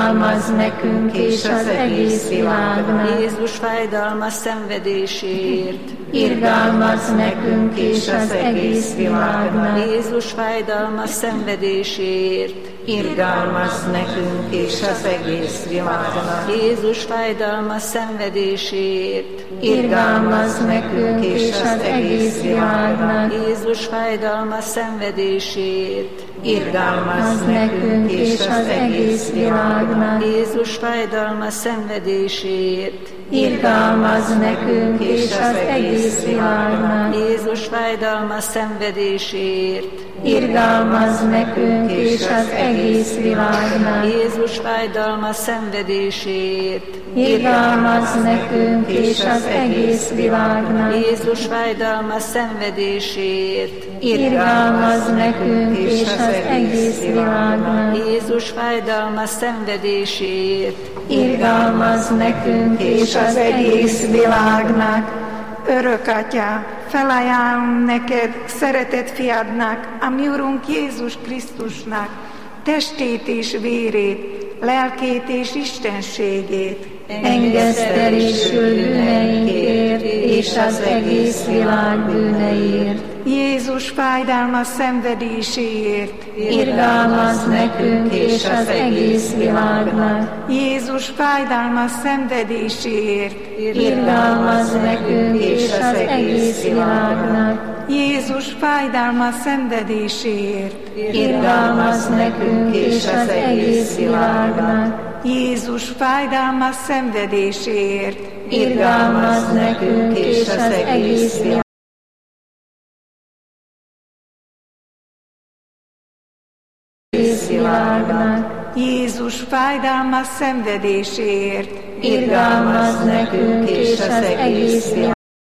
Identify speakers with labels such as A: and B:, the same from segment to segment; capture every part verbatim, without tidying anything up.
A: Irgalmazz nekünk és az egész világnak.
B: Jézus fájdalmas szenvedéséért.
A: Irgalmazz nekünk és az egész világnak.
B: Jézus fájdalmas szenvedéséért.
A: Irgalmazz nekünk és az egész világnak.
B: Jézus fájdalmas szenvedéséért.
A: Irgalmazz nekünk és az egész világnak.
B: Jézus fájdalmas szenvedéséért.
A: Irgalmazz nekünk és az egész világnak.
B: Jézus fájdalmas szenvedéséért.
A: Irgalmazz nekünk és az egész világnak.
B: Jézus fájdalmas szenvedéséért.
A: Irgalmazz nekünk és az egész világnak.
B: Jézus fájdalmas szenvedéséért.
A: Irgalmazz nekünk és az egész világnak.
B: Jézus fájdalmas szenvedéséért.
A: Irgalmazz nekünk és az egész világnak.
B: Jézus fájdalmas szenvedéséért.
A: Irgalmazz nekünk és az egész világnak.
C: Örök Atyám, felajánlom neked, szeretett fiadnak, a mi Urunk Jézus Krisztusnak, testét és vérét, lelkét és istenségét.
A: Engedd elésül bűneinkért és az egész világ bűneiért.
C: Jézus fájdalmas szenvedéséért.
A: Irgalmazz nekünk és az egész világnak.
C: Jézus fájdalmas szenvedéséért.
A: Irgalmazz nekünk és az egész világnak.
C: Jézus fájdalmas szenvedéséért.
A: Irgalmazz nekünk és az egész világnak.
C: Jézus fájdalmas szenvedéséért.
A: Irgalmazz nekünk és az egész világnak. világnak.
C: Jézus fájdalmas szenvedéséért.
A: Irgalmazz nekünk és az egész világnak.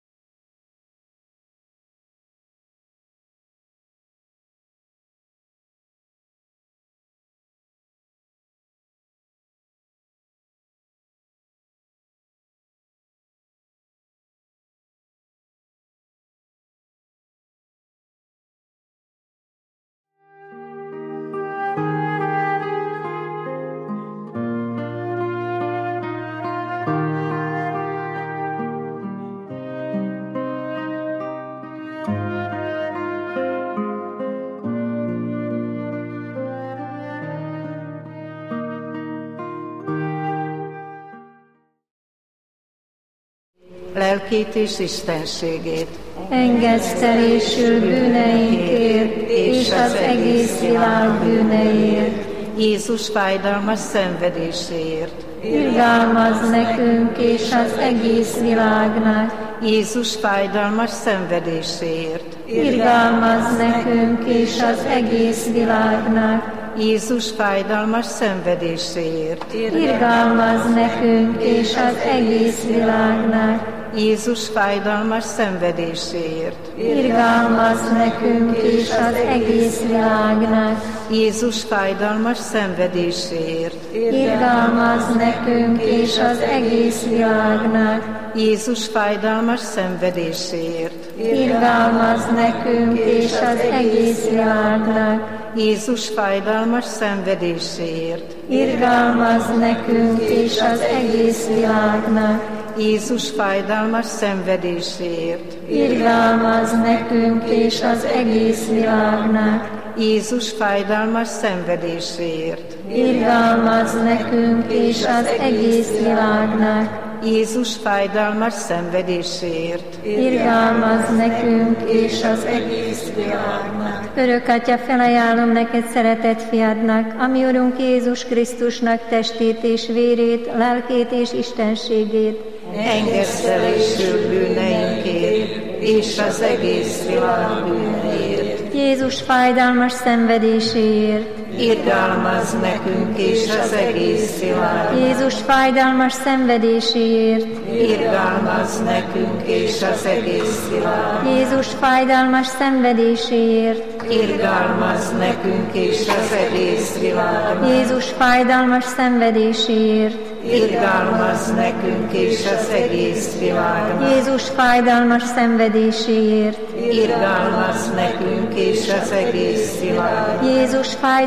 B: Lelkét és istenségét.
A: Engedd elésül bűneinkért és az egész világ bűneiért.
B: Jézus fájdalmas szenvedéséért.
A: Irgalmazz nekünk és az egész világnak.
B: Jézus fájdalmas szenvedéséért.
A: Irgalmazz nekünk és az egész világnak.
B: Jézus fájdalmas szenvedéséért.
A: Irgalmazz nekünk és az egész világnak.
B: Jézus fájdalmas szenvedéséért.
A: Irgalmazz nekünk és az egész világnak.
B: Jézus fájdalmas szenvedéséért.
A: Irgalmazz nekünk és az egész világnak.
B: Jézus fájdalmas szenvedéséért.
A: Irgalmazz nekünk és az egész világnak.
B: Jézus fájdalmas szenvedéséért.
A: Irgalmazz nekünk és az egész világnak.
B: Jézus fájdalmas szenvedéséért.
A: Irgalmazz nekünk és az egész világnak.
B: Jézus fájdalmas szenvedéséért.
A: Irgalmazz nekünk és az egész világnak.
B: Jézus fájdalmas szenvedéséért.
A: Irgalmazz nekünk és az egész világnak. Örök Atya, felajánlom neked, szeretett fiadnak, a mi Urunk Jézus Krisztusnak testét és vérét, lelkét és istenségét.
B: Engedd elésül bűneinkért és az egész világ bűneiért.
A: Jézus fájdalmas szenvedéséért.
B: Irgalmazz nekünk és az egész világ.
A: Jézus fájdalmas szenvedéséért.
B: Irgalmazz nekünk és az egész világ.
A: Jézus fájdalmas szenvedéséért.
B: Irgalmazz nekünk és az egész világ.
A: Jézus fájdalmas szenvedéséért.
B: Irgalmazz nekünk és az egész világ.
A: Jézus fájdalmas szenvedéséért.
B: Irgalmazz nekünk és az egész világ.
A: Jézus fájdalmas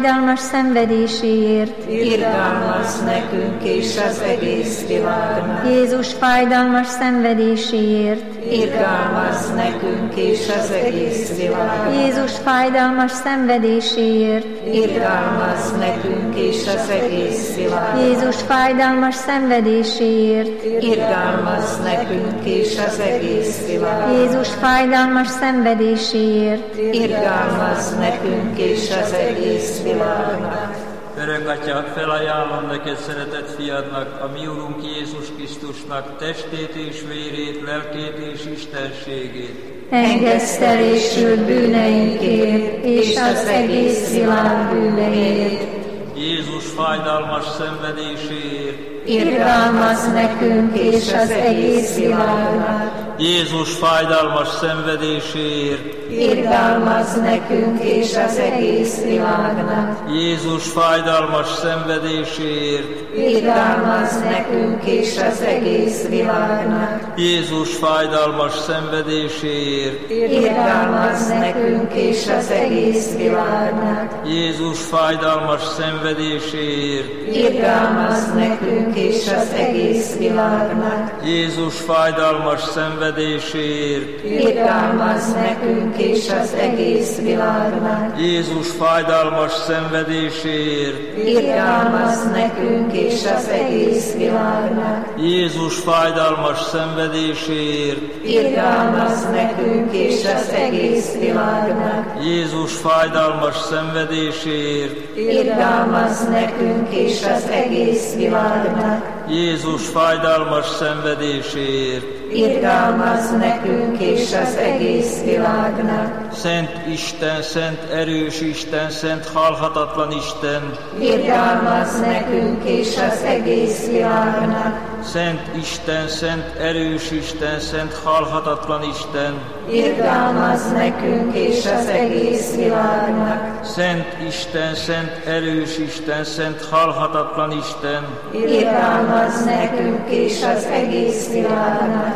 A: fájdalmas szenvedéséért,
B: irgalmazz nekünk és az egész világnak.
A: Jézus fájdalmas szenvedéséért,
B: irgalmazz nekünk és az egész világnak.
A: Jézus fájdalmas szenvedéséért,
B: irgalmazz nekünk és az egész világnak.
A: Jézus fájdalmas szenvedéséért,
B: irgalmazz nekünk és az egész világnak.
A: Jézus fájdalmas szenvedéséért,
B: irgalmazz nekünk és az egész világnak.
D: Örök Atya, felajánlom neked szeretett fiadnak, a mi Urunk Jézus Krisztusnak testét és vérét, lelkét és istenségét.
A: engesztelésül bűneinkért és az egész világ bűneiért.
D: Jézus fájdalmas szenvedéséért,
A: irgalmazz nekünk és az egész világnak.
D: Jézus fájdalmas szenvedéséért,
A: irgalmazz nekünk és az egész világnak.
D: Jézus fájdalmas szenvedéséért,
A: irgalmazz nekünk és az egész világnak.
D: Jézus fájdalmas szenvedéséért,
A: irgalmazz nekünk és az egész világnak.
D: Jézus fájdalmas szenvedéséért,
A: irgalmazz nekünk és az egész világnak.
D: Jézus fájdalmas szenvedéséért,
A: irgalmazz nekünk és az egész világnak.
D: Jézus fájdalmas szenvedéséért,
A: irgalmazz nekünk és az egész világnak.
D: Jézus fájdalmas szenvedéséért,
A: irgalmazz nekünk és az egész világnak.
D: Jézus fájdalmas szenvedéséért,
A: irgalmazz nekünk és az egész világnak.
D: Jézus fájdalmas szenvedéséért,
A: irgalmazz nekünk és az egész világnak.
D: Szent Isten, Szent erős Isten, Szent halhatatlan Isten,
A: irgalmazz nekünk és az egész világnak.
D: Szent Isten, Szent erős Isten, Szent halhatatlan Isten,
A: irgalmazz nekünk és az egész világnak.
D: Szent Isten, Szent erős Isten, Szent halhatatlan Isten,
A: irgalmazz nekünk és az egész világnak.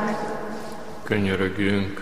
E: Könyörögjünk.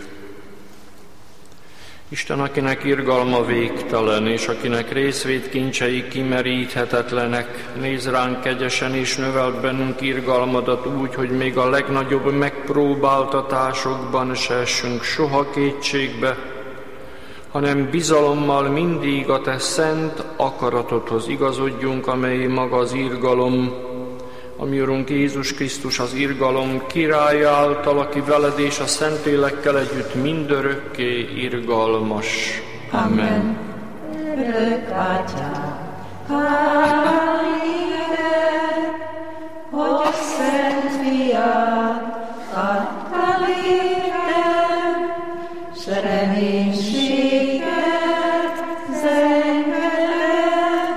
E: Isten, akinek irgalma végtelen, és akinek részvétkincsei kimeríthetetlenek, nézz ránk kegyesen, és növeld bennünk irgalmadat úgy, hogy még a legnagyobb megpróbáltatásokban se essünk soha kétségbe, hanem bizalommal mindig a te szent akaratodhoz igazodjunk, amely maga az irgalom, a mi Urunk Jézus Krisztus az irgalom királya által, aki veled és a Szentlélekkel együtt mindörökké irgalmas. Amen.
B: Örök Atyám, hál' néked, hogy a Szent Fiad adtál értem, s reménységet zengelek.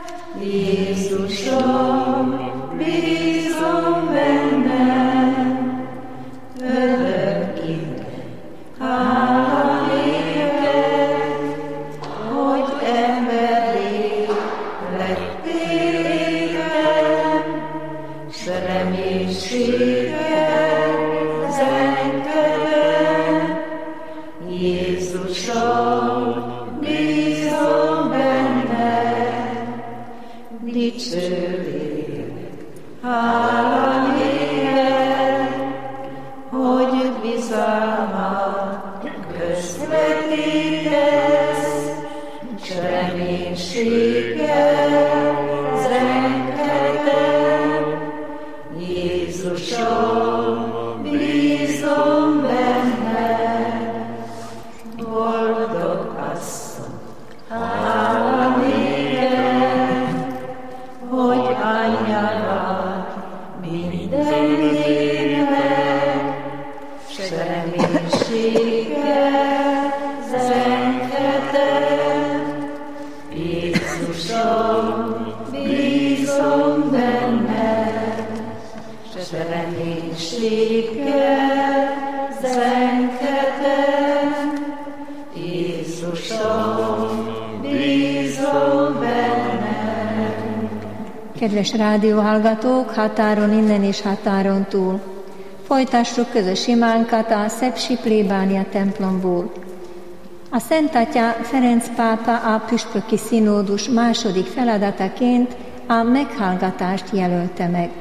B: Jézusom, bízom bennem, örökig. Hála néked, hogy emberi lettél, s reménységet zengelek. Jézusom, bízom benned, dicsőlélek. Hála néked, hogy bizalmat közvetítesz, s reménységgel zengetek. Jézusom, bízom benned, boldog asszony. Hála néked, hogy anyja minden lélek, s reménységgel zengetek. Jézusom, bízom benned, s reménységgel zengetek. Jézusom, bízom benned.
A: Kedves rádióhallgatók, határon innen és határon túl! Folytassuk közös imánkat a Szepsi plébánia templomból. A Szent Atya Ferenc pápa a püspöki színódus második feladataként a meghallgatást jelölte meg.